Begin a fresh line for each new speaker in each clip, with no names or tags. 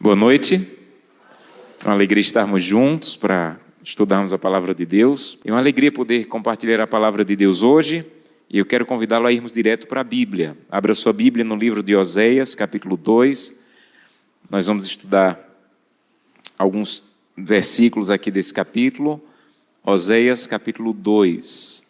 Boa noite. É uma alegria estarmos juntos para estudarmos a palavra de Deus. É uma alegria poder compartilhar a palavra de Deus hoje. E eu quero convidá-lo a irmos direto para a Bíblia. Abra sua Bíblia no livro de Oséias, capítulo 2. Nós vamos estudar alguns versículos aqui desse capítulo. Oséias, capítulo 2.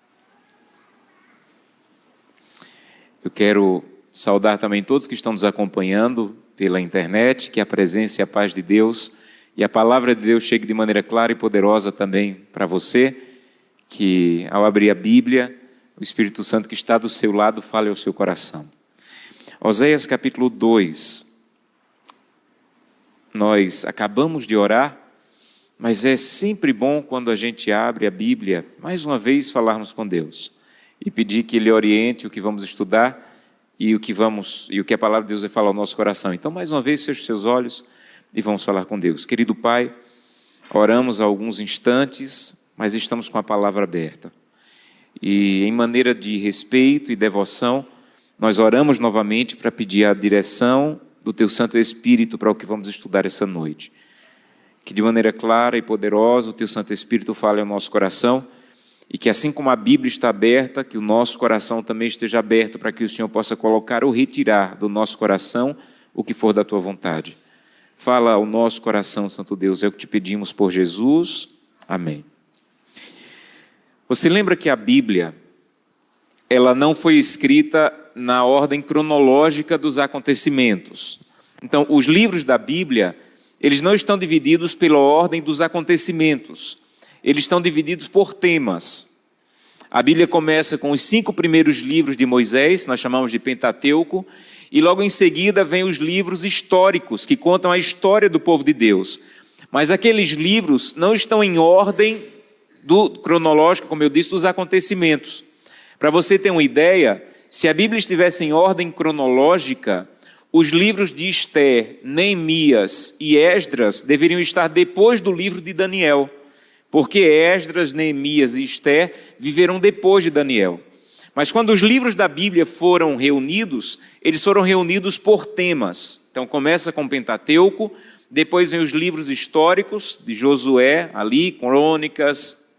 Eu quero saudar também todos que estão nos acompanhando pela internet, que a presença e a paz de Deus e a palavra de Deus chegue de maneira clara e poderosa também para você, que ao abrir a Bíblia, o Espírito Santo que está do seu lado fale ao seu coração. Oséias capítulo 2. Nós acabamos de orar, mas é sempre bom quando a gente abre a Bíblia, mais uma vez falarmos com Deus e pedir que Ele oriente o que vamos estudar e o que a palavra de Deus vai falar ao nosso coração. Então, mais uma vez, feche seus olhos e vamos falar com Deus. Querido Pai, oramos há alguns instantes, mas estamos com a palavra aberta. E em maneira de respeito e devoção, nós oramos novamente para pedir a direção do Teu Santo Espírito para o que vamos estudar essa noite. Que de maneira clara e poderosa o Teu Santo Espírito fale ao nosso coração e que assim como a Bíblia está aberta, que o nosso coração também esteja aberto para que o Senhor possa colocar ou retirar do nosso coração o que for da Tua vontade. Fala ao nosso coração, Santo Deus, é o que te pedimos por Jesus. Amém. Você lembra que a Bíblia, ela não foi escrita na ordem cronológica dos acontecimentos. Então, os livros da Bíblia, eles não estão divididos pela ordem dos acontecimentos. Eles estão divididos por temas. A Bíblia começa com os 5 primeiros livros de Moisés, nós chamamos de Pentateuco, e logo em seguida vem os livros históricos, que contam a história do povo de Deus. Mas aqueles livros não estão em ordem cronológica, como eu disse, dos acontecimentos. Para você ter uma ideia, se a Bíblia estivesse em ordem cronológica, os livros de Ester, Neemias e Esdras deveriam estar depois do livro de Daniel, porque Esdras, Neemias e Ester viveram depois de Daniel. Mas quando os livros da Bíblia foram reunidos, eles foram reunidos por temas. Então começa com Pentateuco, depois vem os livros históricos de Josué, ali, Crônicas,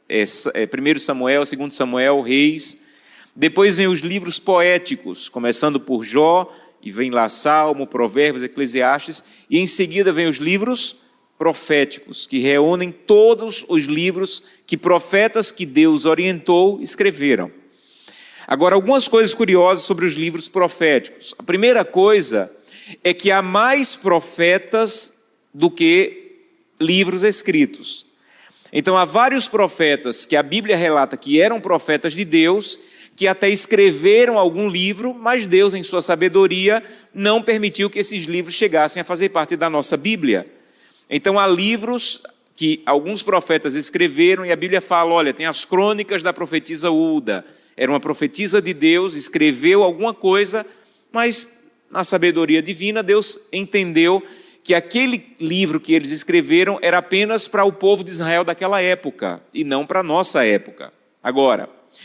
1 Samuel, 2 Samuel, Reis. Depois vem os livros poéticos, começando por Jó, e vem lá Salmo, Provérbios, Eclesiastes, e em seguida vem os livros proféticos, que reúnem todos os livros que profetas que Deus orientou escreveram. Agora, algumas coisas curiosas sobre os livros proféticos. A primeira coisa é que há mais profetas do que livros escritos. Então, há vários profetas que a Bíblia relata que eram profetas de Deus, que até escreveram algum livro, mas Deus, em sua sabedoria, não permitiu que esses livros chegassem a fazer parte da nossa Bíblia. Então, há livros que alguns profetas escreveram e a Bíblia fala, olha, tem as crônicas da profetisa Ulda. Era uma profetisa de Deus, escreveu alguma coisa, mas na sabedoria divina, Deus entendeu que aquele livro que eles escreveram era apenas para o povo de Israel daquela época e não para a nossa época. Agora,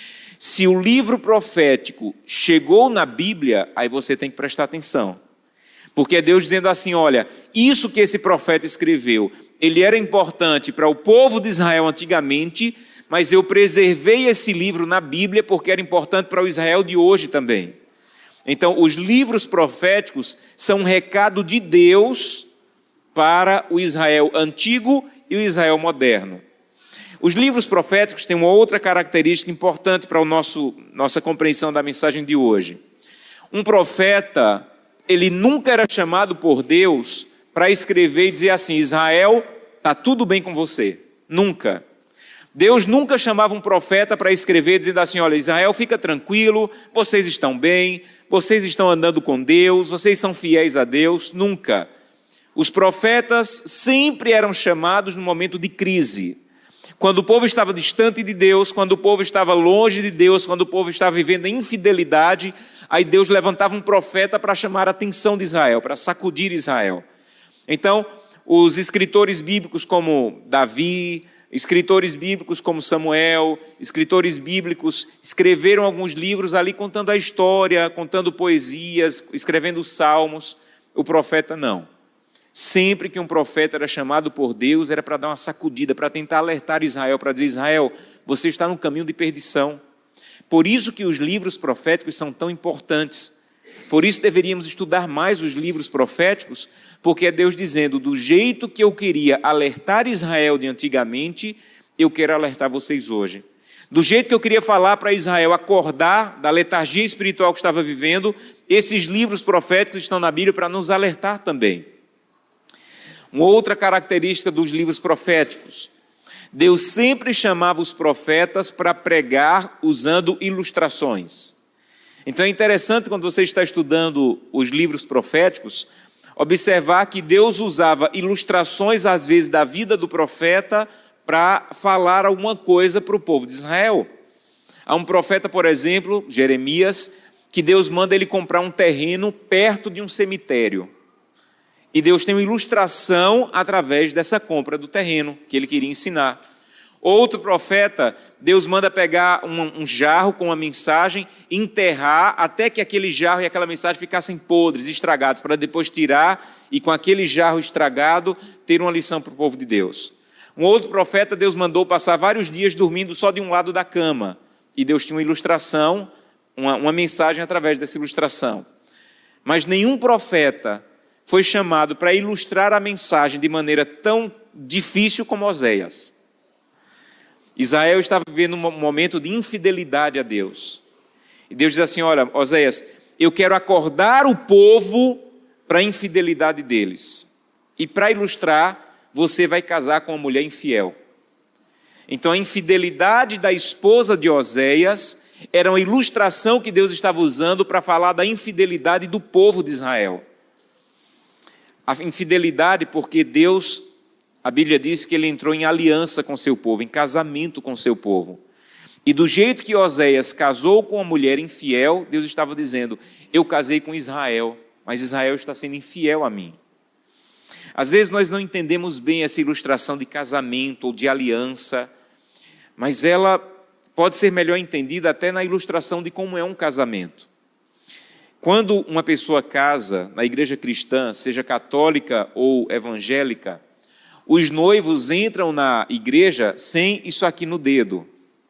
se o livro profético chegou na Bíblia, aí você tem que prestar atenção. Porque é Deus dizendo assim, olha, isso que esse profeta escreveu, ele era importante para o povo de Israel antigamente, mas eu preservei esse livro na Bíblia porque era importante para o Israel de hoje também. Então, os livros proféticos são um recado de Deus para o Israel antigo e o Israel moderno. Os livros proféticos têm uma outra característica importante para nossa compreensão da mensagem de hoje. Um profeta, ele nunca era chamado por Deus para escrever e dizer assim, Israel, está tudo bem com você. Nunca. Deus nunca chamava um profeta para escrever dizendo assim, olha, Israel, fica tranquilo, vocês estão bem, vocês estão andando com Deus, vocês são fiéis a Deus. Nunca. Os profetas sempre eram chamados no momento de crise. Quando o povo estava distante de Deus, quando o povo estava longe de Deus, quando o povo estava vivendo em infidelidade, aí Deus levantava um profeta para chamar a atenção de Israel, para sacudir Israel. Então, os escritores bíblicos como Davi, escritores bíblicos como Samuel, escritores bíblicos escreveram alguns livros ali contando a história, contando poesias, escrevendo salmos. O profeta não. Sempre que um profeta era chamado por Deus, era para dar uma sacudida, para tentar alertar Israel, para dizer: Israel, você está no caminho de perdição. Por isso que os livros proféticos são tão importantes. Por isso deveríamos estudar mais os livros proféticos, porque é Deus dizendo: do jeito que eu queria alertar Israel de antigamente, eu quero alertar vocês hoje. Do jeito que eu queria falar para Israel acordar da letargia espiritual que estava vivendo, esses livros proféticos estão na Bíblia para nos alertar também. Uma outra característica dos livros proféticos: Deus sempre chamava os profetas para pregar usando ilustrações. Então é interessante, quando você está estudando os livros proféticos, observar que Deus usava ilustrações, às vezes, da vida do profeta para falar alguma coisa para o povo de Israel. Há um profeta, por exemplo, Jeremias, que Deus manda ele comprar um terreno perto de um cemitério. E Deus tem uma ilustração através dessa compra do terreno que ele queria ensinar. Outro profeta, Deus manda pegar um jarro com uma mensagem, enterrar até que aquele jarro e aquela mensagem ficassem podres, estragados, para depois tirar e com aquele jarro estragado ter uma lição para o povo de Deus. Um outro profeta, Deus mandou passar vários dias dormindo só de um lado da cama. E Deus tinha uma ilustração, uma mensagem através dessa ilustração. Mas nenhum profeta foi chamado para ilustrar a mensagem de maneira tão difícil como Oséias. Israel estava vivendo um momento de infidelidade a Deus. E Deus diz assim: olha, Oséias, eu quero acordar o povo para a infidelidade deles. E para ilustrar, você vai casar com uma mulher infiel. Então a infidelidade da esposa de Oséias era uma ilustração que Deus estava usando para falar da infidelidade do povo de Israel. A infidelidade porque Deus, a Bíblia diz que ele entrou em aliança com seu povo, em casamento com seu povo. E do jeito que Oséias casou com uma mulher infiel, Deus estava dizendo: eu casei com Israel, mas Israel está sendo infiel a mim. Às vezes nós não entendemos bem essa ilustração de casamento ou de aliança, mas ela pode ser melhor entendida até na ilustração de como é um casamento. Quando uma pessoa casa na igreja cristã, seja católica ou evangélica, os noivos entram na igreja sem isso aqui no dedo.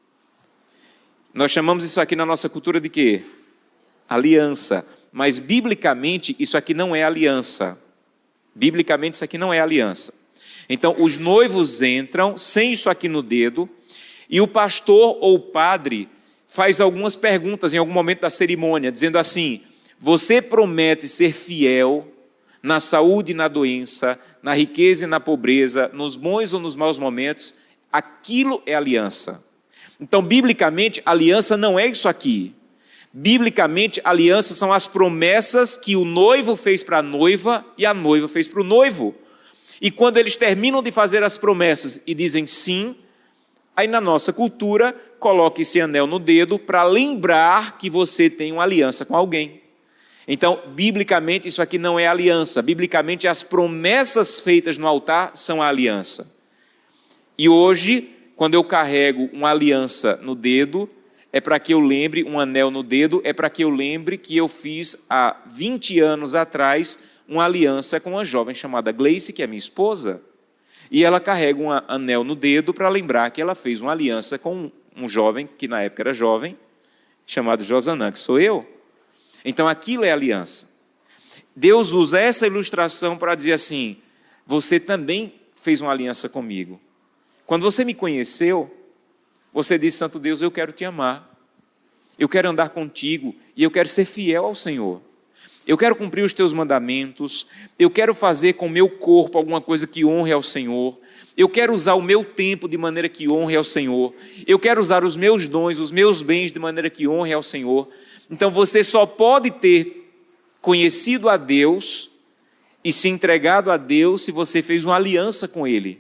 Nós chamamos isso aqui na nossa cultura de quê? Aliança. Mas biblicamente isso aqui não é aliança. Biblicamente isso aqui não é aliança. Então os noivos entram sem isso aqui no dedo e o pastor ou o padre faz algumas perguntas em algum momento da cerimônia, dizendo assim: você promete ser fiel na saúde e na doença, na riqueza e na pobreza, nos bons ou nos maus momentos? Aquilo é aliança. Então, biblicamente, aliança não é isso aqui. Biblicamente, aliança são as promessas que o noivo fez para a noiva e a noiva fez para o noivo. E quando eles terminam de fazer as promessas e dizem sim, aí na nossa cultura, coloque esse anel no dedo para lembrar que você tem uma aliança com alguém. Então, biblicamente, isso aqui não é aliança. Biblicamente, as promessas feitas no altar são a aliança. E hoje, quando eu carrego uma aliança no dedo, é para que eu lembre, um anel no dedo, é para que eu lembre que eu fiz há 20 anos atrás uma aliança com uma jovem chamada Gleice, que é minha esposa. E ela carrega um anel no dedo para lembrar que ela fez uma aliança com um jovem, que na época era jovem, chamado Josanã, que sou eu. Então aquilo é aliança. Deus usa essa ilustração para dizer assim: você também fez uma aliança comigo. Quando você me conheceu, você disse: Santo Deus, eu quero te amar. Eu quero andar contigo e eu quero ser fiel ao Senhor. Eu quero cumprir os teus mandamentos. Eu quero fazer com o meu corpo alguma coisa que honre ao Senhor. Eu quero usar o meu tempo de maneira que honre ao Senhor. Eu quero usar os meus dons, os meus bens de maneira que honre ao Senhor. Então você só pode ter conhecido a Deus e se entregado a Deus se você fez uma aliança com Ele.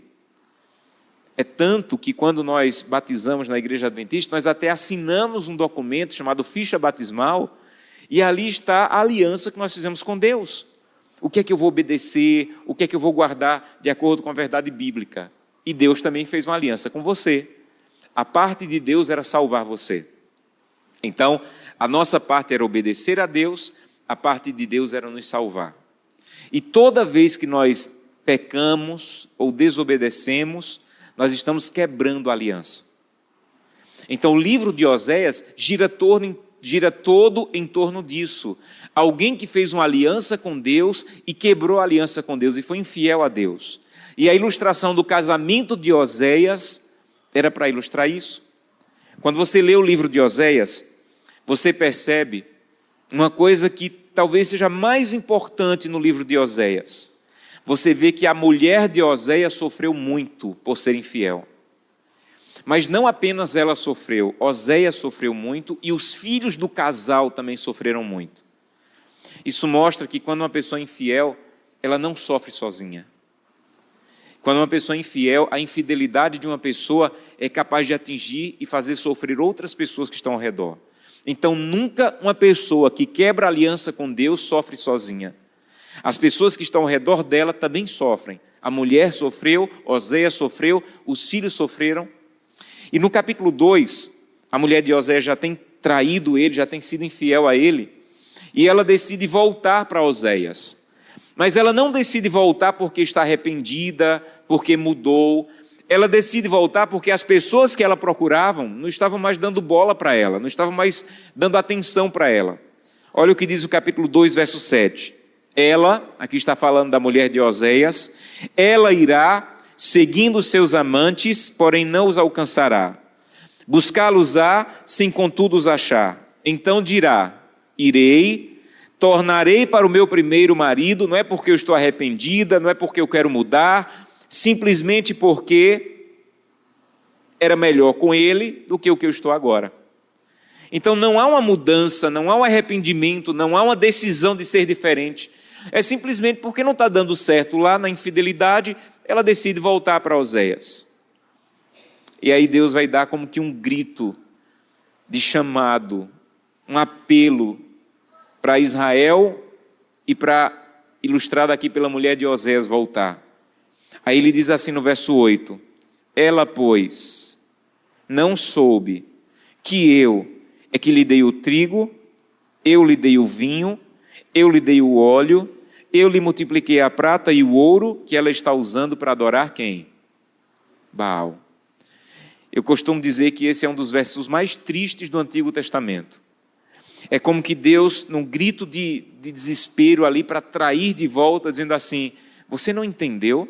É tanto que quando nós batizamos na Igreja Adventista, nós até assinamos um documento chamado ficha batismal, e ali está a aliança que nós fizemos com Deus. O que é que eu vou obedecer, o que é que eu vou guardar de acordo com a verdade bíblica. E Deus também fez uma aliança com você. A parte de Deus era salvar você. Então, a nossa parte era obedecer a Deus, a parte de Deus era nos salvar. E toda vez que nós pecamos ou desobedecemos, nós estamos quebrando a aliança. Então o livro de Oséias gira todo em torno disso. Alguém que fez uma aliança com Deus e quebrou a aliança com Deus e foi infiel a Deus. E a ilustração do casamento de Oséias era para ilustrar isso. Quando você lê o livro de Oséias, você percebe uma coisa que talvez seja mais importante no livro de Oséias. Você vê que a mulher de Oséias sofreu muito por ser infiel. Mas não apenas ela sofreu, Oséias sofreu muito e os filhos do casal também sofreram muito. Isso mostra que quando uma pessoa é infiel, ela não sofre sozinha. Quando uma pessoa é infiel, a infidelidade de uma pessoa é capaz de atingir e fazer sofrer outras pessoas que estão ao redor. Então, nunca uma pessoa que quebra a aliança com Deus sofre sozinha. As pessoas que estão ao redor dela também sofrem. A mulher sofreu, Oséias sofreu, os filhos sofreram. E no capítulo 2, a mulher de Oséias já tem traído ele, já tem sido infiel a ele, e ela decide voltar para Oséias. Mas ela não decide voltar porque está arrependida, porque mudou. Ela decide voltar porque as pessoas que ela procurava não estavam mais dando bola para ela, não estavam mais dando atenção para ela. Olha o que diz o capítulo 2, verso 7. Ela, aqui está falando da mulher de Oséias, ela irá seguindo seus amantes, porém não os alcançará. Buscá-los-á, sem contudo os achar. Então dirá, irei, tornarei para o meu primeiro marido, não é porque eu estou arrependida, não é porque eu quero mudar, simplesmente porque era melhor com ele do que o que eu estou agora. Então não há uma mudança, não há um arrependimento, não há uma decisão de ser diferente. É simplesmente porque não está dando certo lá na infidelidade, ela decide voltar para Oséias. E aí Deus vai dar como que um grito de chamado, um apelo para Israel e para, ilustrado aqui pela mulher de Oséias, voltar. Aí ele diz assim no verso 8, ela, pois, não soube que eu é que lhe dei o trigo, eu lhe dei o vinho, eu lhe dei o óleo, eu lhe multipliquei a prata e o ouro que ela está usando para adorar quem? Baal. Eu costumo dizer que esse é um dos versos mais tristes do Antigo Testamento. É como que Deus, num grito de desespero ali para trair de volta, dizendo assim, você não entendeu?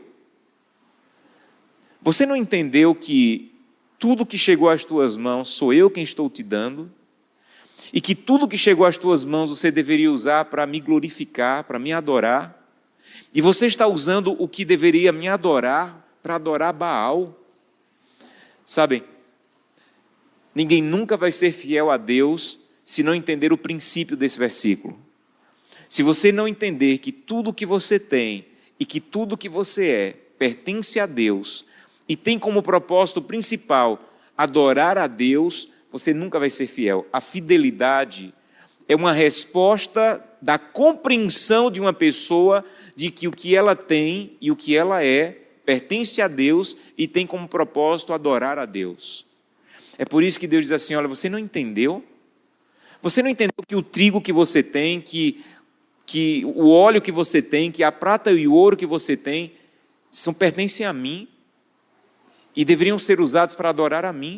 Você não entendeu que tudo que chegou às tuas mãos sou eu quem estou te dando? E que tudo que chegou às tuas mãos você deveria usar para me glorificar, para me adorar? E você está usando o que deveria me adorar para adorar Baal? Sabem, ninguém nunca vai ser fiel a Deus se não entender o princípio desse versículo. Se você não entender que tudo que você tem e que tudo que você é pertence a Deus e tem como propósito principal adorar a Deus, você nunca vai ser fiel. A fidelidade é uma resposta da compreensão de uma pessoa de que o que ela tem e o que ela é pertence a Deus e tem como propósito adorar a Deus. É por isso que Deus diz assim, olha, você não entendeu? Você não entendeu que o trigo que você tem, que o óleo que você tem, que a prata e o ouro que você tem, pertencem a mim e deveriam ser usados para adorar a mim?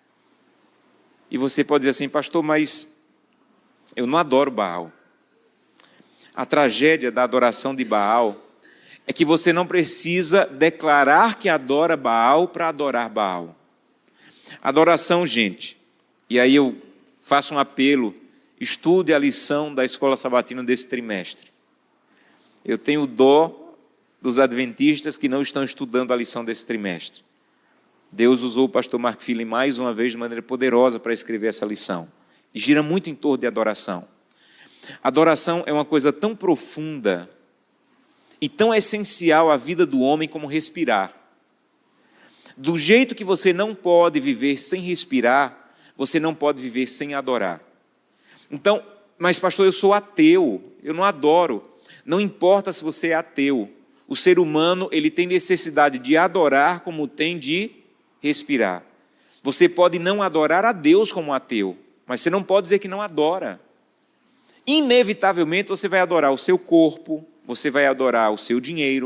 E você pode dizer assim, pastor, mas eu não adoro Baal. A tragédia da adoração de Baal é que você não precisa declarar que adora Baal para adorar Baal. Adoração, gente, e aí eu faço um apelo, estude a lição da escola sabatina desse trimestre. Eu tenho dó dos adventistas que não estão estudando a lição desse trimestre. Deus usou o pastor Mark Philly mais uma vez de maneira poderosa para escrever essa lição. E gira muito em torno de adoração. Adoração é uma coisa tão profunda e tão essencial à vida do homem como respirar. Do jeito que você não pode viver sem respirar, você não pode viver sem adorar. Então, mas pastor, eu sou ateu, eu não adoro. Não importa se você é ateu. O ser humano, ele tem necessidade de adorar como tem de respirar. Você pode não adorar a Deus como ateu, mas você não pode dizer que não adora. Inevitavelmente você vai adorar o seu corpo, você vai adorar o seu dinheiro,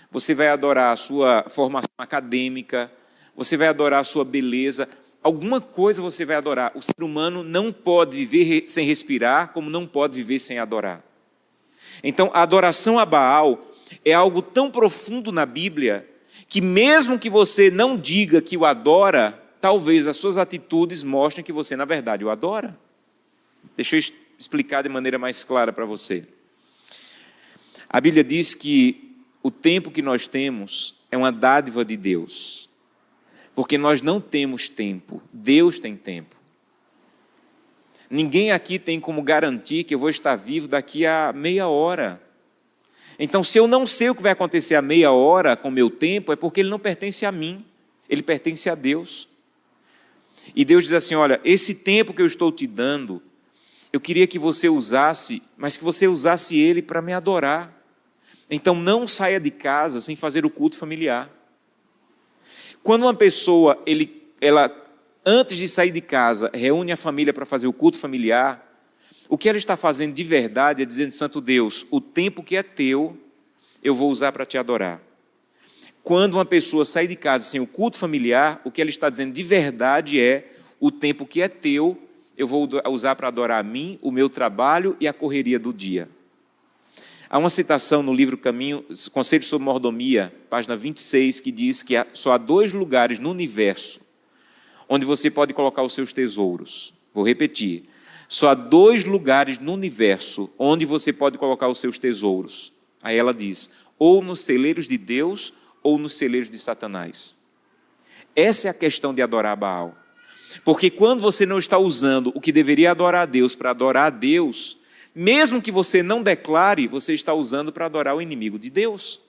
você vai adorar a sua formação acadêmica, você vai adorar a sua beleza, alguma coisa você vai adorar. O ser humano não pode viver sem respirar, como não pode viver sem adorar. Então, a adoração a Baal é algo tão profundo na Bíblia, que mesmo que você não diga que o adora, talvez as suas atitudes mostrem que você, na verdade, o adora. Deixa eu explicar de maneira mais clara para você. A Bíblia diz que o tempo que nós temos é uma dádiva de Deus, porque nós não temos tempo, Deus tem tempo. Ninguém aqui tem como garantir que eu vou estar vivo daqui a meia hora. Então, se eu não sei o que vai acontecer a meia hora com o meu tempo, é porque ele não pertence a mim, ele pertence a Deus. E Deus diz assim, olha, esse tempo que eu estou te dando, eu queria que você usasse, mas que você usasse ele para me adorar. Então, não saia de casa sem fazer o culto familiar. Quando uma pessoa, ela antes de sair de casa, reúne a família para fazer o culto familiar, o que ela está fazendo de verdade é dizendo, Santo Deus, o tempo que é teu, eu vou usar para te adorar. Quando uma pessoa sai de casa sem o culto familiar, o que ela está dizendo de verdade é, o tempo que é teu, eu vou usar para adorar a mim, o meu trabalho e a correria do dia. Há uma citação no livro Conselhos sobre Mordomia, página 26, que diz que só há 2 lugares no universo onde você pode colocar os seus tesouros. Vou repetir. Só há 2 lugares no universo onde você pode colocar os seus tesouros. Aí ela diz, ou nos celeiros de Deus, ou nos celeiros de Satanás. Essa é a questão de adorar Baal. Porque quando você não está usando o que deveria adorar a Deus para adorar a Deus, mesmo que você não declare, você está usando para adorar o inimigo de Deus.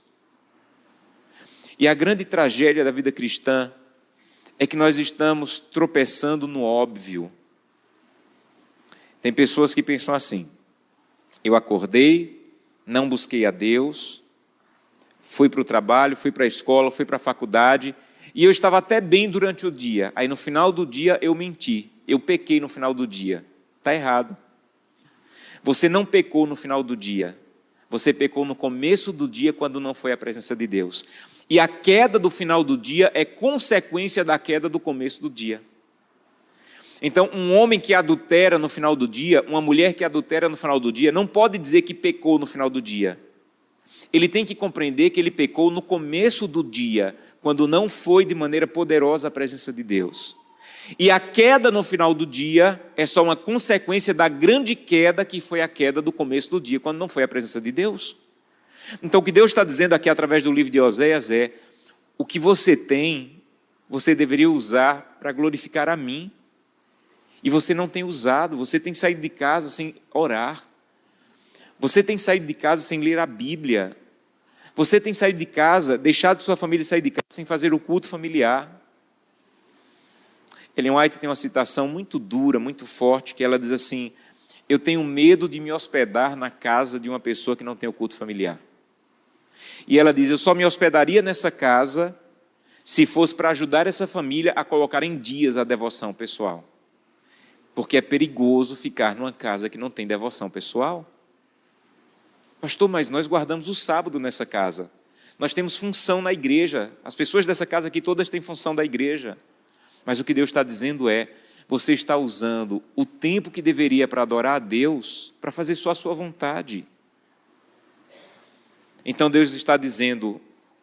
E a grande tragédia da vida cristã é que nós estamos tropeçando no óbvio. Tem pessoas que pensam assim, eu acordei, não busquei a Deus, fui para o trabalho, fui para a escola, fui para a faculdade, e eu estava até bem durante o dia. Aí no final do dia eu menti, eu pequei no final do dia. Está errado. Você não pecou no final do dia, você pecou no começo do dia quando não foi a presença de Deus. E a queda do final do dia é consequência da queda do começo do dia. Então, um homem que adultera no final do dia, uma mulher que adultera no final do dia, não pode dizer que pecou no final do dia. Ele tem que compreender que ele pecou no começo do dia, quando não foi de maneira poderosa a presença de Deus. E a queda no final do dia é só uma consequência da grande queda que foi a queda do começo do dia, quando não foi a presença de Deus. Então, o que Deus está dizendo aqui através do livro de Oséias é, o que você tem, você deveria usar para glorificar a mim. E você não tem usado, você tem saído de casa sem orar. Você tem saído de casa sem ler a Bíblia. Você tem saído de casa, deixado sua família sair de casa sem fazer o culto familiar. Ellen White tem uma citação muito dura, muito forte, que ela diz assim, eu tenho medo de me hospedar na casa de uma pessoa que não tem o culto familiar. E ela diz, eu só me hospedaria nessa casa se fosse para ajudar essa família a colocar em dias a devoção pessoal. Porque é perigoso ficar numa casa que não tem devoção pessoal. Pastor, mas nós guardamos o sábado nessa casa. Nós temos função na igreja. As pessoas dessa casa aqui todas têm função da igreja. Mas o que Deus está dizendo é, você está usando o tempo que deveria para adorar a Deus para fazer só a sua vontade. Então Deus está dizendo,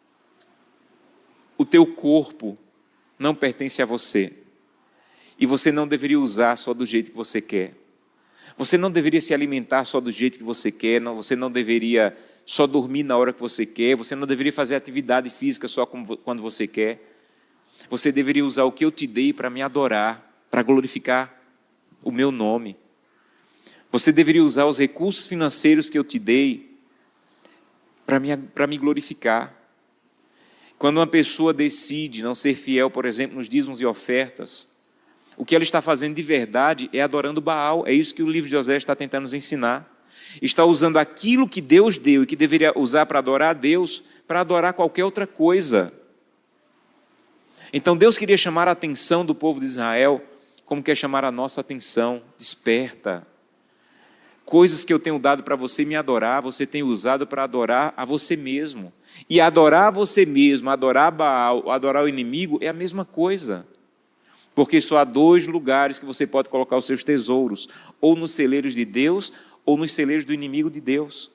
o teu corpo não pertence a você. E você não deveria usar só do jeito que você quer. Você não deveria se alimentar só do jeito que você quer, você não deveria só dormir na hora que você quer, você não deveria fazer atividade física só quando você quer. Você deveria usar o que eu te dei para me adorar, para glorificar o meu nome. Você deveria usar os recursos financeiros que eu te dei para me glorificar. Quando uma pessoa decide não ser fiel, por exemplo, nos dízimos e ofertas, o que ela está fazendo de verdade é adorando Baal. É isso que o livro de Oséias está tentando nos ensinar. Está usando aquilo que Deus deu e que deveria usar para adorar a Deus, para adorar qualquer outra coisa. Então Deus queria chamar a atenção do povo de Israel, como quer chamar a nossa atenção. Desperta. Coisas que eu tenho dado para você me adorar, você tem usado para adorar a você mesmo. E adorar você mesmo, adorar Baal, adorar o inimigo é a mesma coisa. Porque só há dois lugares que você pode colocar os seus tesouros, ou nos celeiros de Deus, ou nos celeiros do inimigo de Deus.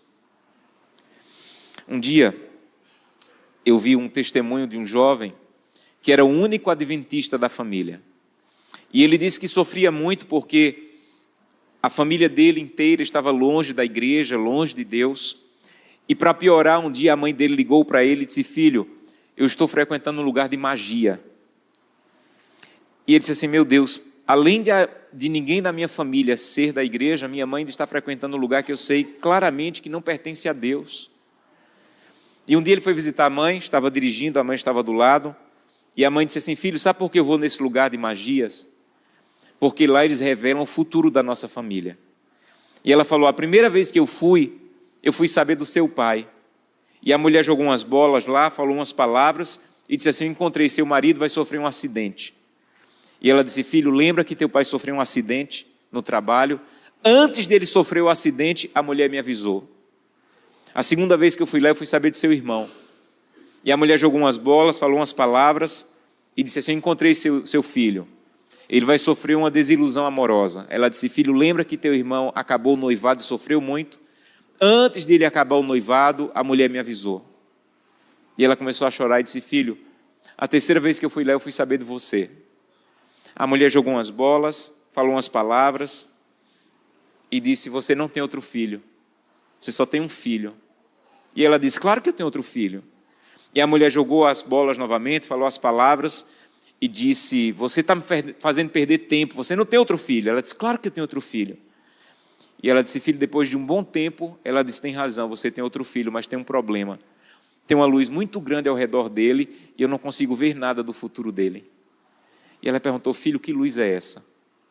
Um dia, eu vi um testemunho de um jovem que era o único adventista da família. E ele disse que sofria muito porque a família dele inteira estava longe da igreja, longe de Deus. E para piorar, um dia a mãe dele ligou para ele e disse: filho, eu estou frequentando um lugar de magia. E ele disse assim: meu Deus, além de ninguém da minha família ser da igreja, minha mãe está frequentando um lugar que eu sei claramente que não pertence a Deus. E um dia ele foi visitar a mãe, estava dirigindo, a mãe estava do lado, e a mãe disse assim: filho, sabe por que eu vou nesse lugar de magias? Porque lá eles revelam o futuro da nossa família. E ela falou: a primeira vez que eu fui saber do seu pai. E a mulher jogou umas bolas lá, falou umas palavras, e disse assim: eu encontrei, seu marido vai sofrer um acidente. E ela disse: filho, lembra que teu pai sofreu um acidente no trabalho? Antes dele sofrer o acidente, a mulher me avisou. A segunda vez que eu fui lá, eu fui saber de seu irmão. E a mulher jogou umas bolas, falou umas palavras, e disse assim: eu encontrei seu filho. Ele vai sofrer uma desilusão amorosa. Ela disse: filho, lembra que teu irmão acabou o noivado e sofreu muito? Antes dele acabar o noivado, a mulher me avisou. E ela começou a chorar e disse: filho, a terceira vez que eu fui lá, eu fui saber de você. A mulher jogou umas bolas, falou umas palavras e disse: você não tem outro filho, você só tem um filho. E ela disse: claro que eu tenho outro filho. E a mulher jogou as bolas novamente, falou as palavras e disse: você está me fazendo perder tempo, você não tem outro filho. Ela disse: claro que eu tenho outro filho. E ela disse: filho, depois de um bom tempo, ela disse: tem razão, você tem outro filho, mas tem um problema. Tem uma luz muito grande ao redor dele e eu não consigo ver nada do futuro dele. E ela perguntou: filho, que luz é essa?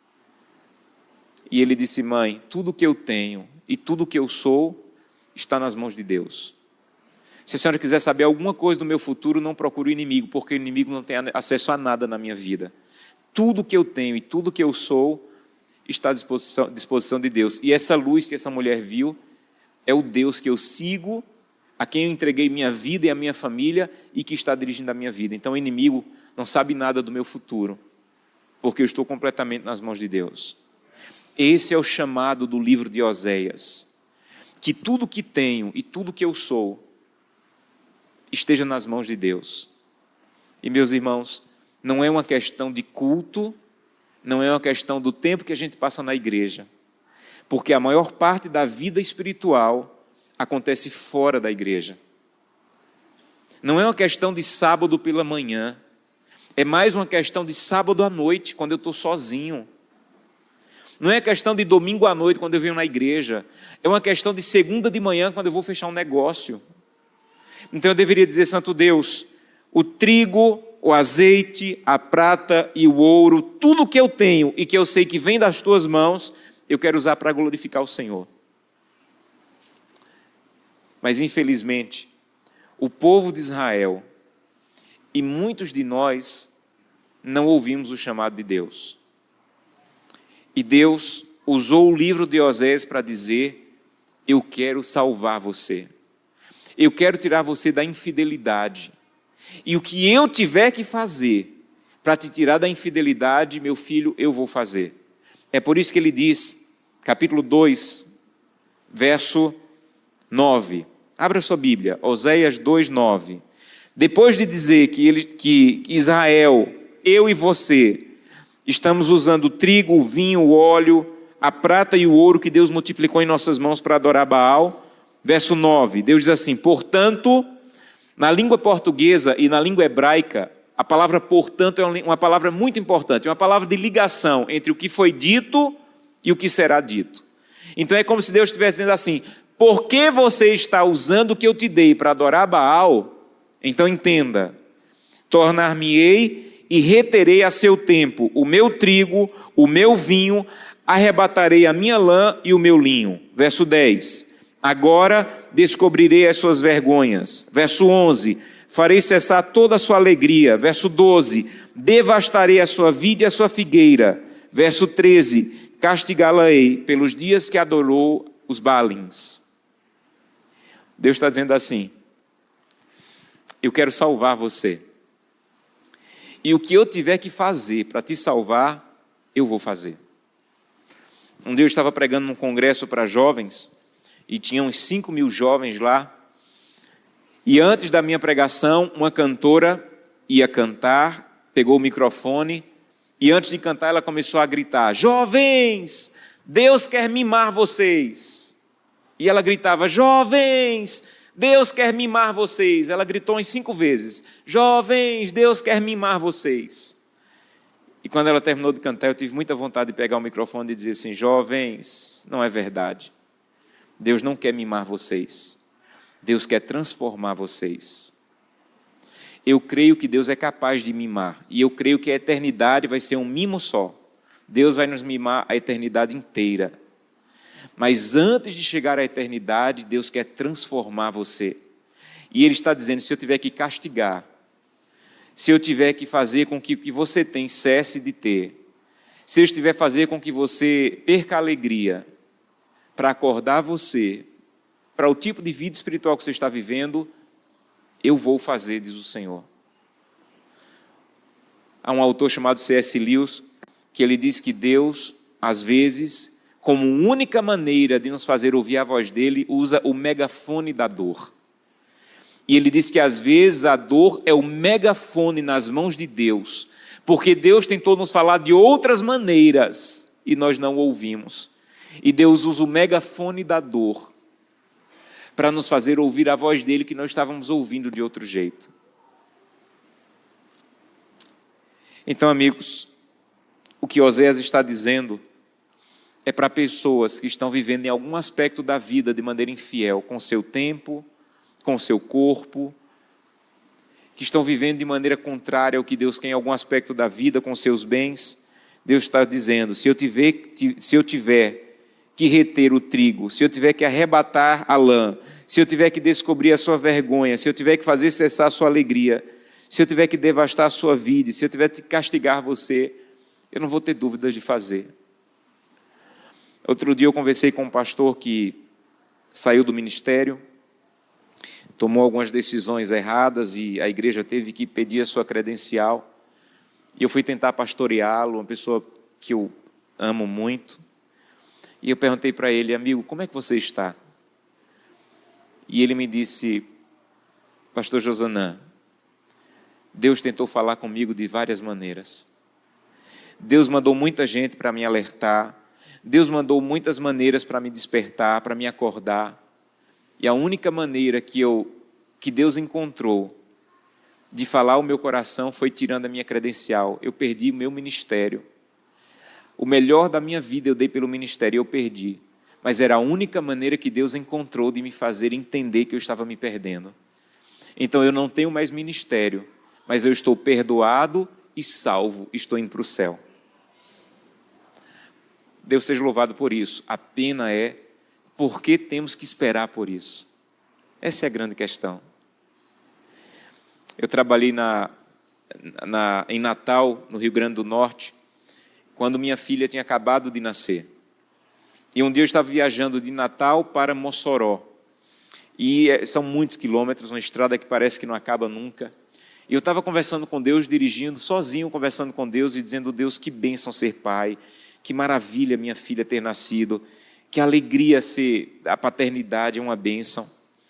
E ele disse: mãe, tudo que eu tenho e tudo que eu sou está nas mãos de Deus. Se a senhora quiser saber alguma coisa do meu futuro, não procure o inimigo, porque o inimigo não tem acesso a nada na minha vida. Tudo que eu tenho e tudo que eu sou está à disposição de Deus. E essa luz que essa mulher viu é o Deus que eu sigo, a quem eu entreguei minha vida e a minha família e que está dirigindo a minha vida. Então o inimigo não sabe nada do meu futuro, porque eu estou completamente nas mãos de Deus. Esse é o chamado do livro de Oséias. Que tudo que tenho e tudo que eu sou esteja nas mãos de Deus. E meus irmãos, não é uma questão de culto, não é uma questão do tempo que a gente passa na igreja, porque a maior parte da vida espiritual acontece fora da igreja. Não é uma questão de sábado pela manhã, é mais uma questão de sábado à noite, quando eu estou sozinho. Não é questão de domingo à noite, quando eu venho na igreja. É uma questão de segunda de manhã, quando eu vou fechar um negócio. Então eu deveria dizer: Santo Deus, o trigo, o azeite, a prata e o ouro, tudo que eu tenho e que eu sei que vem das tuas mãos, eu quero usar para glorificar o Senhor. Mas infelizmente, o povo de Israel e muitos de nós não ouvimos o chamado de Deus. E Deus usou o livro de Oséias para dizer: eu quero salvar você. Eu quero tirar você da infidelidade. E o que eu tiver que fazer para te tirar da infidelidade, meu filho, eu vou fazer. É por isso que ele diz, capítulo 2, verso 9. Abra sua Bíblia, Oséias 2, 9. Depois de dizer que Israel, eu e você, estamos usando o trigo, o vinho, o óleo, a prata e o ouro que Deus multiplicou em nossas mãos para adorar Baal. Verso 9, Deus diz assim: portanto, na língua portuguesa e na língua hebraica, a palavra portanto é uma palavra muito importante, é uma palavra de ligação entre o que foi dito e o que será dito. Então é como se Deus estivesse dizendo assim: porque você está usando o que eu te dei para adorar Baal, então entenda, tornar-me-ei e reterei a seu tempo o meu trigo, o meu vinho, arrebatarei a minha lã e o meu linho. Verso 10, agora descobrirei as suas vergonhas. Verso 11, farei cessar toda a sua alegria. Verso 12, devastarei a sua vida e a sua figueira. Verso 13, castigá-la-ei pelos dias que adorou os Baalins. Deus está dizendo assim: eu quero salvar você. E o que eu tiver que fazer para te salvar, eu vou fazer. Um dia eu estava pregando num congresso para jovens, e tinha uns 5.000 jovens lá, e antes da minha pregação, uma cantora ia cantar, pegou o microfone, e antes de cantar ela começou a gritar: jovens, Deus quer mimar vocês. E ela gritava: jovens, Deus quer mimar vocês. Ela gritou em 5 vezes: jovens, Deus quer mimar vocês. E quando ela terminou de cantar, eu tive muita vontade de pegar o microfone e dizer assim: jovens, não é verdade. Deus não quer mimar vocês. Deus quer transformar vocês. Eu creio que Deus é capaz de mimar. E eu creio que a eternidade vai ser um mimo só. Deus vai nos mimar a eternidade inteira. Mas antes de chegar à eternidade, Deus quer transformar você. E Ele está dizendo: se eu tiver que castigar, se eu tiver que fazer com que o que você tem cesse de ter, se eu estiver a fazer com que você perca a alegria, para acordar você, para o tipo de vida espiritual que você está vivendo, eu vou fazer, diz o Senhor. Há um autor chamado C.S. Lewis, que ele diz que Deus, às vezes, como única maneira de nos fazer ouvir a voz dele, usa o megafone da dor. E ele diz que às vezes a dor é o megafone nas mãos de Deus, porque Deus tentou nos falar de outras maneiras e nós não ouvimos. E Deus usa o megafone da dor para nos fazer ouvir a voz dele que nós estávamos ouvindo de outro jeito. Então, amigos, o que Oséias está dizendo é para pessoas que estão vivendo em algum aspecto da vida de maneira infiel, com seu tempo, com seu corpo, que estão vivendo de maneira contrária ao que Deus quer em algum aspecto da vida, com seus bens. Deus está dizendo: se eu tiver que reter o trigo, se eu tiver que arrebatar a lã, se eu tiver que descobrir a sua vergonha, se eu tiver que fazer cessar a sua alegria, se eu tiver que devastar a sua vida, se eu tiver que castigar você, eu não vou ter dúvidas de fazer. Outro dia eu conversei com um pastor que saiu do ministério, tomou algumas decisões erradas e a igreja teve que pedir a sua credencial. E eu fui tentar pastoreá-lo, uma pessoa que eu amo muito. E eu perguntei para ele: amigo, como é que você está? E ele me disse: pastor Josanã, Deus tentou falar comigo de várias maneiras. Deus mandou muita gente para me alertar. Deus mandou muitas maneiras para me despertar, para me acordar. E a única maneira que Deus encontrou de falar ao meu coração foi tirando a minha credencial. Eu perdi o meu ministério. O melhor da minha vida eu dei pelo ministério e eu perdi. Mas era a única maneira que Deus encontrou de me fazer entender que eu estava me perdendo. Então eu não tenho mais ministério, mas eu estou perdoado e salvo, estou indo para o céu. Deus seja louvado por isso. A pena é, por que temos que esperar por isso? Essa é a grande questão. Eu trabalhei em Natal, no Rio Grande do Norte, quando minha filha tinha acabado de nascer. E um dia eu estava viajando de Natal para Mossoró. E são muitos quilômetros, uma estrada que parece que não acaba nunca. E eu estava conversando com Deus, dirigindo, sozinho, conversando com Deus e dizendo: Deus, que bênção ser pai, que maravilha minha filha ter nascido, que alegria ser a paternidade, é uma bênção.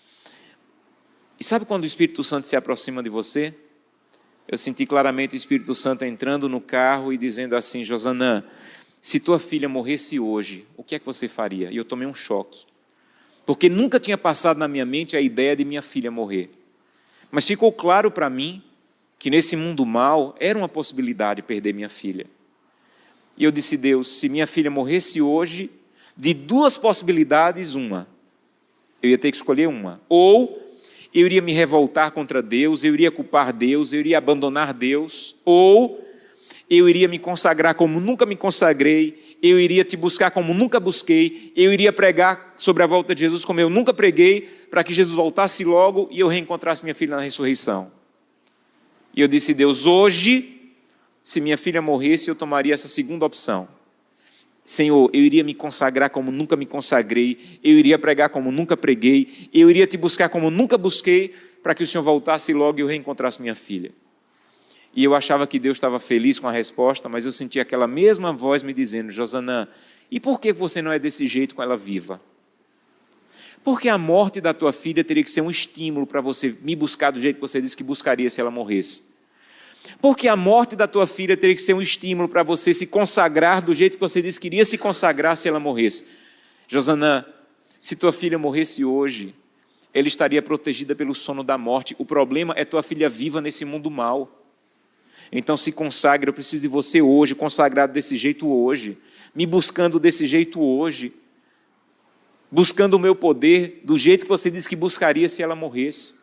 E sabe quando o Espírito Santo se aproxima de você? Eu senti claramente o Espírito Santo entrando no carro e dizendo assim: Josanã, se tua filha morresse hoje, o que é que você faria? E eu tomei um choque, porque nunca tinha passado na minha mente a ideia de minha filha morrer. Mas ficou claro para mim que nesse mundo mal era uma possibilidade perder minha filha. E eu disse: Deus, se minha filha morresse hoje, de 2 possibilidades, uma. Eu ia ter que escolher uma. Ou eu iria me revoltar contra Deus, eu iria culpar Deus, eu iria abandonar Deus, ou eu iria me consagrar como nunca me consagrei, eu iria te buscar como nunca busquei, eu iria pregar sobre a volta de Jesus como eu nunca preguei, para que Jesus voltasse logo e eu reencontrasse minha filha na ressurreição. E eu disse: Deus, hoje, se minha filha morresse, eu tomaria essa segunda opção. Senhor, eu iria me consagrar como nunca me consagrei, eu iria pregar como nunca preguei, eu iria te buscar como nunca busquei, para que o Senhor voltasse logo e eu reencontrasse minha filha. E eu achava que Deus estava feliz com a resposta, mas eu sentia aquela mesma voz me dizendo: Josanã, e por que você não é desse jeito com ela viva? Porque a morte da tua filha teria que ser um estímulo para você me buscar do jeito que você disse que buscaria se ela morresse. Porque a morte da tua filha teria que ser um estímulo para você se consagrar do jeito que você disse que iria se consagrar se ela morresse. Josanã, se tua filha morresse hoje, ela estaria protegida pelo sono da morte. O problema é tua filha viva nesse mundo mau. Então se consagre, eu preciso de você hoje, consagrado desse jeito hoje, me buscando desse jeito hoje, buscando o meu poder do jeito que você disse que buscaria se ela morresse.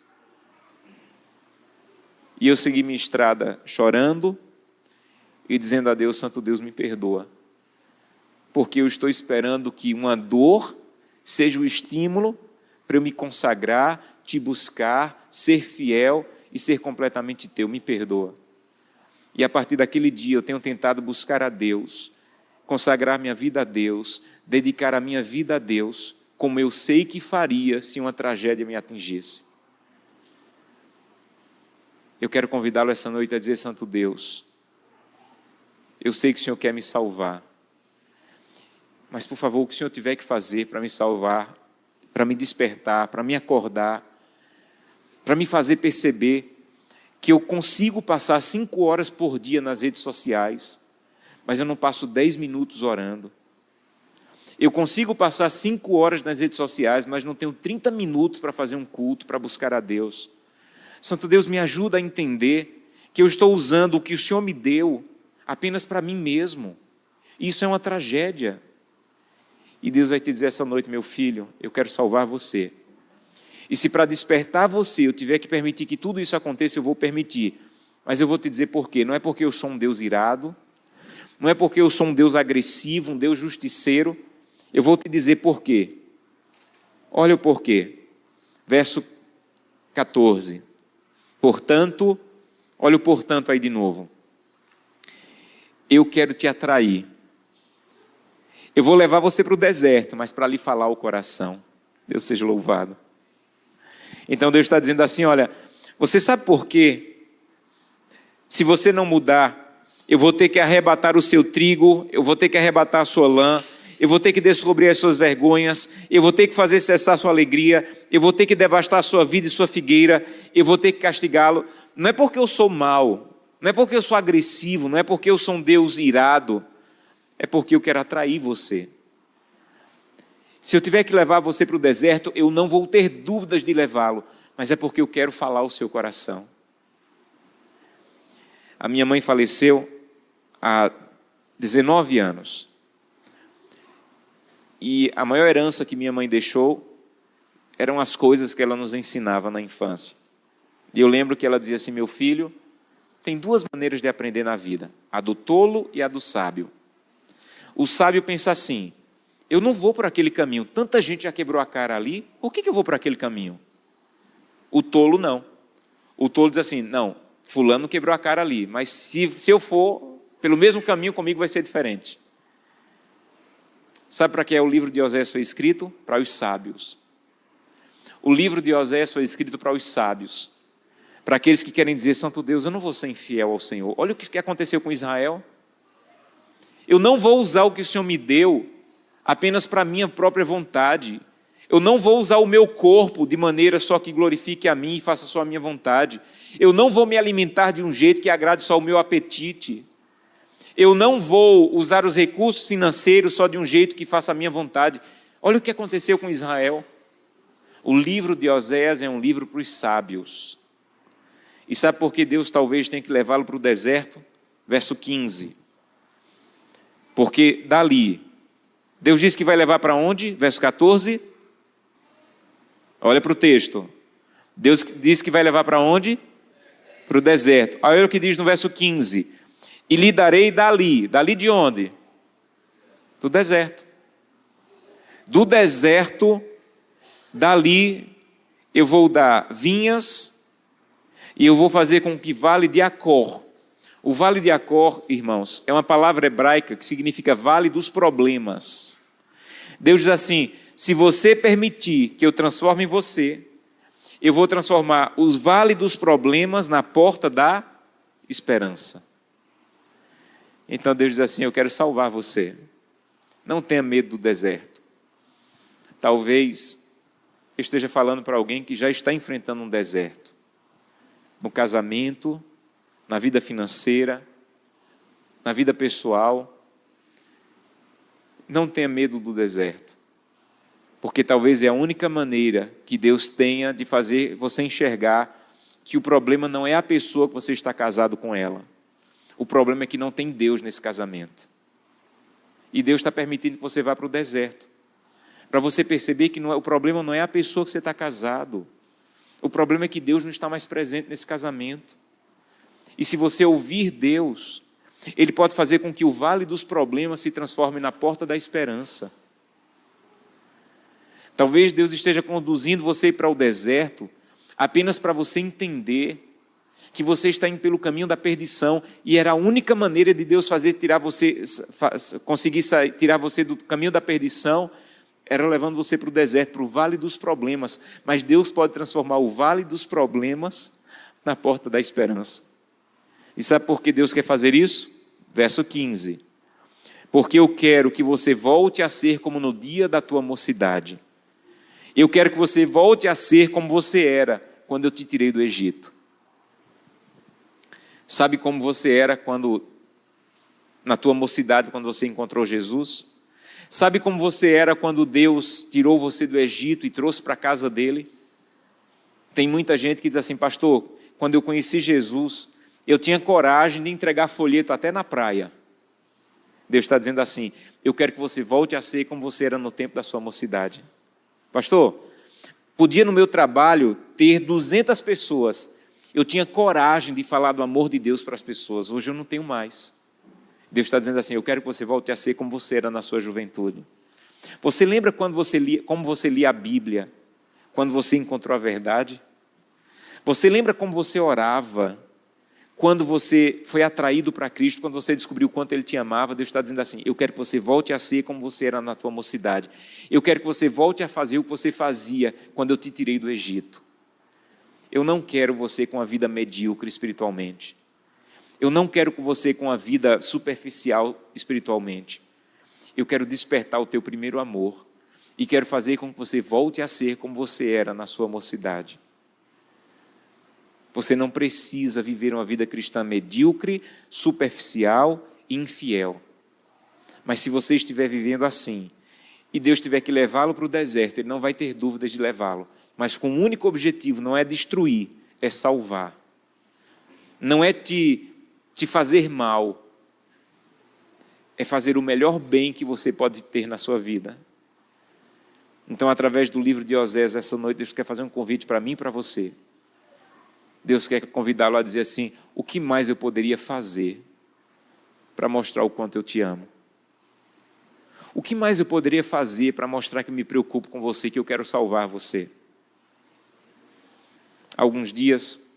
E eu segui minha estrada chorando e dizendo a Deus: Santo Deus, me perdoa, porque eu estou esperando que uma dor seja o estímulo para eu me consagrar, te buscar, ser fiel e ser completamente teu. Me perdoa. E a partir daquele dia eu tenho tentado buscar a Deus, consagrar minha vida a Deus, dedicar a minha vida a Deus, como eu sei que faria se uma tragédia me atingisse. Eu quero convidá-lo essa noite a dizer: Santo Deus, eu sei que o Senhor quer me salvar, mas por favor, o que o Senhor tiver que fazer para me salvar, para me despertar, para me acordar, para me fazer perceber que eu consigo passar 5 horas por dia nas redes sociais, mas eu não passo 10 minutos orando. Eu consigo passar 5 horas nas redes sociais, mas não tenho 30 minutos para fazer um culto, para buscar a Deus. Santo Deus, me ajuda a entender que eu estou usando o que o Senhor me deu apenas para mim mesmo. Isso é uma tragédia. E Deus vai te dizer essa noite: meu filho, eu quero salvar você. E se para despertar você eu tiver que permitir que tudo isso aconteça, eu vou permitir. Mas eu vou te dizer por quê. Não é porque eu sou um Deus irado, não é porque eu sou um Deus agressivo, um Deus justiceiro. Eu vou te dizer por quê. Olha o porquê. Verso 14. Portanto, olha o portanto aí de novo. Eu quero te atrair. Eu vou levar você para o deserto, mas para lhe falar o coração. Deus seja louvado. Então Deus está dizendo assim: olha, você sabe por quê? Se você não mudar, eu vou ter que arrebatar o seu trigo, eu vou ter que arrebatar a sua lã, eu vou ter que descobrir as suas vergonhas, eu vou ter que fazer cessar a sua alegria, eu vou ter que devastar a sua vida e sua figueira, eu vou ter que castigá-lo. Não é porque eu sou mau, não é porque eu sou agressivo, não é porque eu sou um Deus irado, é porque eu quero atrair você. Se eu tiver que levar você para o deserto, eu não vou ter dúvidas de levá-lo, mas é porque eu quero falar o seu coração. A minha mãe faleceu há 19 anos. E a maior herança que minha mãe deixou eram as coisas que ela nos ensinava na infância. E eu lembro que ela dizia assim: meu filho, tem 2 maneiras de aprender na vida, a do tolo e a do sábio. O sábio pensa assim: eu não vou por aquele caminho, tanta gente já quebrou a cara ali, por que eu vou por aquele caminho? O tolo não. O tolo diz assim: não, fulano quebrou a cara ali, mas se eu for pelo mesmo caminho, comigo vai ser diferente. Sabe para que o livro de Osés foi escrito? Para os sábios. O livro de Osés foi escrito para os sábios, para aqueles que querem dizer: Santo Deus, eu não vou ser infiel ao Senhor. Olha o que aconteceu com Israel. Eu não vou usar o que o Senhor me deu apenas para a minha própria vontade. Eu não vou usar o meu corpo de maneira só que glorifique a mim e faça só a minha vontade. Eu não vou me alimentar de um jeito que agrade só o meu apetite. Eu não vou usar os recursos financeiros só de um jeito que faça a minha vontade. Olha o que aconteceu com Israel. O livro de Osés é um livro para os sábios. E sabe por que Deus talvez tenha que levá-lo para o deserto? Verso 15. Porque dali, Deus disse que vai levar para onde? Verso 14. Olha para o texto. Deus disse que vai levar para onde? Para o deserto. Olha o que diz no verso 15. E lhe darei dali. Dali de onde? Do deserto. Do deserto, dali eu vou dar vinhas e eu vou fazer com que vale de Acor. O vale de Acor, irmãos, é uma palavra hebraica que significa vale dos problemas. Deus diz assim: se você permitir que eu transforme você, Eu vou transformar os vales dos problemas na porta da esperança. Então Deus diz assim: eu quero salvar você. Não tenha medo do deserto. Talvez eu esteja falando para alguém que já está enfrentando um deserto. No casamento, na vida financeira, na vida pessoal. Não tenha medo do deserto. Porque talvez é a única maneira que Deus tenha de fazer você enxergar que o problema não é a pessoa que você está casado com ela. O problema é que não tem Deus nesse casamento. E Deus está permitindo que você vá para o deserto. Para você perceber que o problema não é a pessoa que você está casado. O problema é que Deus não está mais presente nesse casamento. E se você ouvir Deus, Ele pode fazer com que o vale dos problemas se transforme na porta da esperança. Talvez Deus esteja conduzindo você para o deserto apenas para você entender que você está indo pelo caminho da perdição e era a única maneira de Deus conseguir tirar você do caminho da perdição, era levando você para o deserto, para o vale dos problemas. Mas Deus pode transformar o vale dos problemas na porta da esperança. E sabe por que Deus quer fazer isso? Verso 15. Porque eu quero que você volte a ser como no dia da tua mocidade. Eu quero que você volte a ser como você era quando eu te tirei do Egito. Sabe como você era na tua mocidade, quando você encontrou Jesus? Sabe como você era quando Deus tirou você do Egito e trouxe para a casa dele? Tem muita gente que diz assim: pastor, quando eu conheci Jesus, eu tinha coragem de entregar folheto até na praia. Deus está dizendo assim: eu quero que você volte a ser como você era no tempo da sua mocidade. Pastor, podia no meu trabalho ter 200 pessoas. Eu tinha coragem de falar do amor de Deus para as pessoas. Hoje eu não tenho mais. Deus está dizendo assim: eu quero que você volte a ser como você era na sua juventude. Você lembra como você lia a Bíblia, quando você encontrou a verdade? Você lembra como você orava, quando você foi atraído para Cristo, quando você descobriu o quanto Ele te amava? Deus está dizendo assim: eu quero que você volte a ser como você era na tua mocidade. Eu quero que você volte a fazer o que você fazia quando eu te tirei do Egito. Eu não quero você com a vida medíocre espiritualmente. Eu não quero com você com a vida superficial espiritualmente. Eu quero despertar o teu primeiro amor e quero fazer com que você volte a ser como você era na sua mocidade. Você não precisa viver uma vida cristã medíocre, superficial e infiel. Mas se você estiver vivendo assim, e Deus tiver que levá-lo para o deserto, Ele não vai ter dúvidas de levá-lo, mas com um único objetivo: não é destruir, é salvar. Não é te fazer mal, é fazer o melhor bem que você pode ter na sua vida. Então, através do livro de Osés, essa noite, Deus quer fazer um convite para mim e para você. Deus quer convidá-lo a dizer assim: o que mais eu poderia fazer para mostrar o quanto eu te amo? O que mais eu poderia fazer para mostrar que me preocupo com você, que eu quero salvar você? Alguns dias,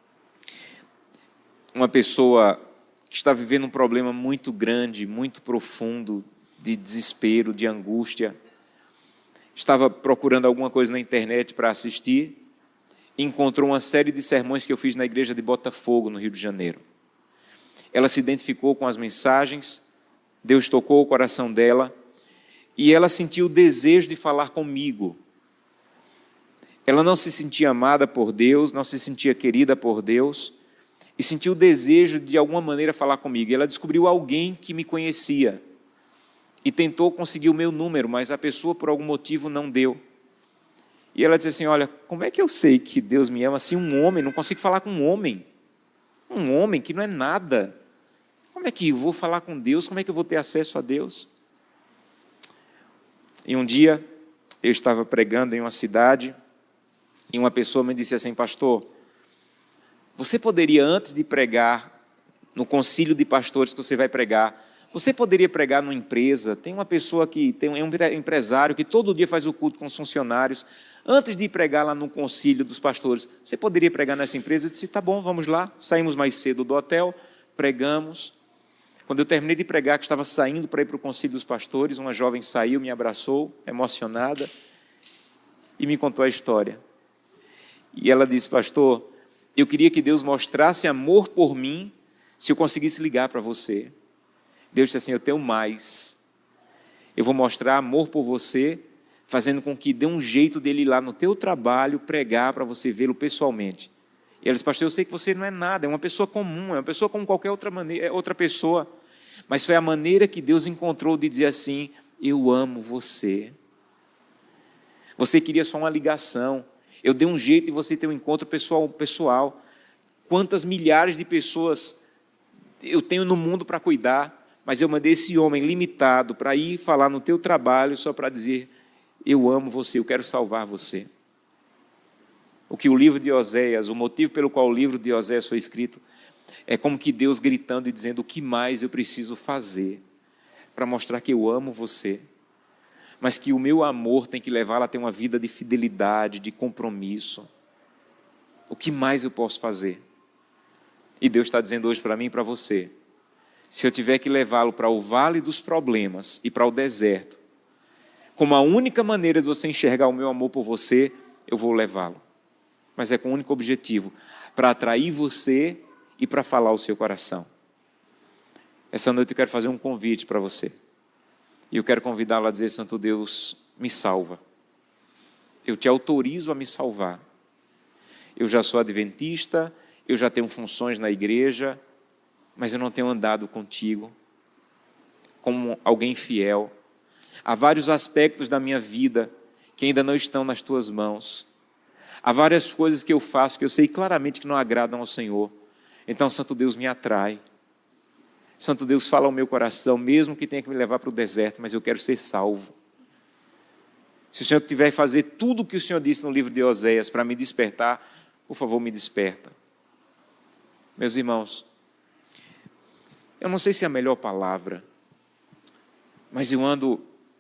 uma pessoa que está vivendo um problema muito grande, muito profundo, de desespero, de angústia, estava procurando alguma coisa na internet para assistir, encontrou uma série de sermões que eu fiz na igreja de Botafogo, no Rio de Janeiro. Ela se identificou com as mensagens, Deus tocou o coração dela, e ela sentiu o desejo de falar comigo. Ela não se sentia amada por Deus, não se sentia querida por Deus, e sentiu o desejo de alguma maneira falar comigo. E ela descobriu alguém que me conhecia, e tentou conseguir o meu número, mas a pessoa por algum motivo não deu. E ela disse assim: olha, como é que eu sei que Deus me ama assim? Um homem, não consigo falar com um homem que não é nada. Como é que eu vou falar com Deus? Como é que eu vou ter acesso a Deus? E um dia, eu estava pregando em uma cidade, e uma pessoa me disse assim: pastor, você poderia, antes de pregar no concílio de pastores que você vai pregar, você poderia pregar numa empresa? Tem uma pessoa que é um empresário que todo dia faz o culto com os funcionários. Antes de pregar lá no concílio dos pastores, você poderia pregar nessa empresa? Eu disse: tá bom, vamos lá. Saímos mais cedo do hotel, pregamos. Quando eu terminei de pregar, que estava saindo para ir para o concílio dos pastores, uma jovem saiu, me abraçou, emocionada, e me contou a história. E ela disse: pastor, eu queria que Deus mostrasse amor por mim se eu conseguisse ligar para você. Deus disse assim: eu tenho mais. Eu vou mostrar amor por você, fazendo com que dê um jeito dele ir lá no teu trabalho pregar para você vê-lo pessoalmente. E ela disse: pastor, eu sei que você não é nada, é uma pessoa comum, é uma pessoa como qualquer outra pessoa. Mas foi a maneira que Deus encontrou de dizer assim: eu amo você. Você queria só uma ligação. Eu dei um jeito de você ter um encontro pessoal. Quantas milhares de pessoas eu tenho no mundo para cuidar, mas eu mandei esse homem limitado para ir falar no teu trabalho só para dizer: eu amo você, eu quero salvar você. O que o livro de Oséias, o motivo pelo qual o livro de Oséias foi escrito, é como que Deus gritando e dizendo: o que mais eu preciso fazer para mostrar que eu amo você, mas que o meu amor tem que levá-la a ter uma vida de fidelidade, de compromisso. O que mais eu posso fazer? E Deus está dizendo hoje para mim e para você: se eu tiver que levá-lo para o vale dos problemas e para o deserto, como a única maneira de você enxergar o meu amor por você, eu vou levá-lo. Mas é com o único objetivo: para atrair você e para falar o seu coração. Essa noite eu quero fazer um convite para você. E eu quero convidá-lo a dizer: Santo Deus, me salva. Eu te autorizo a me salvar. Eu já sou adventista, eu já tenho funções na igreja, mas eu não tenho andado contigo como alguém fiel. Há vários aspectos da minha vida que ainda não estão nas tuas mãos. Há várias coisas que eu faço que eu sei claramente que não agradam ao Senhor. Então, Santo Deus, me atrai. Santo Deus, fala ao meu coração, mesmo que tenha que me levar para o deserto, mas eu quero ser salvo. Se o Senhor tiver que fazer tudo o que o Senhor disse no livro de Oséias para me despertar, por favor, me desperta. Meus irmãos, eu não sei se é a melhor palavra, mas eu ando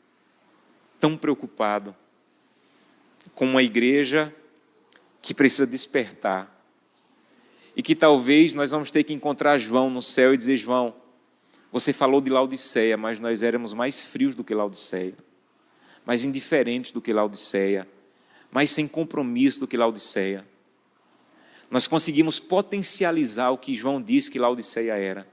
tão preocupado com uma igreja que precisa despertar. E que talvez nós vamos ter que encontrar João no céu e dizer: João, você falou de Laodiceia, mas nós éramos mais frios do que Laodiceia, mais indiferentes do que Laodiceia, mais sem compromisso do que Laodiceia. Nós conseguimos potencializar o que João disse que Laodiceia era.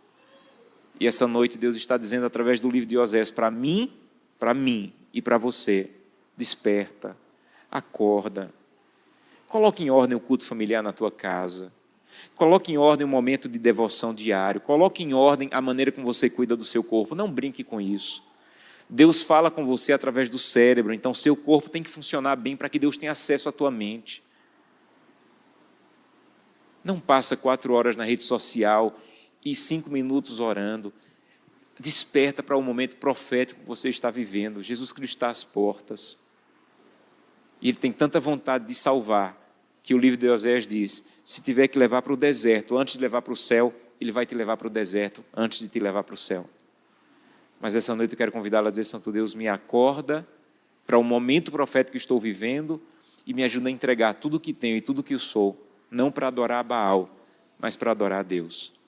E essa noite Deus está dizendo através do livro de Oséias para mim e para você: desperta, acorda, coloque em ordem o culto familiar na tua casa, coloque em ordem um momento de devoção diário, coloque em ordem a maneira como você cuida do seu corpo, não brinque com isso. Deus fala com você através do cérebro, então seu corpo tem que funcionar bem para que Deus tenha acesso à tua mente. Não passa 4 horas na rede social e 5 minutos orando. Desperta para o momento profético que você está vivendo. Jesus Cristo está às portas. E Ele tem tanta vontade de salvar, que o livro de Oséias diz: se tiver que levar para o deserto antes de levar para o céu, Ele vai te levar para o deserto antes de te levar para o céu. Mas essa noite eu quero convidá-la a dizer: Santo Deus, me acorda para o momento profético que estou vivendo e me ajuda a entregar tudo o que tenho e tudo o que eu sou, não para adorar a Baal, mas para adorar a Deus.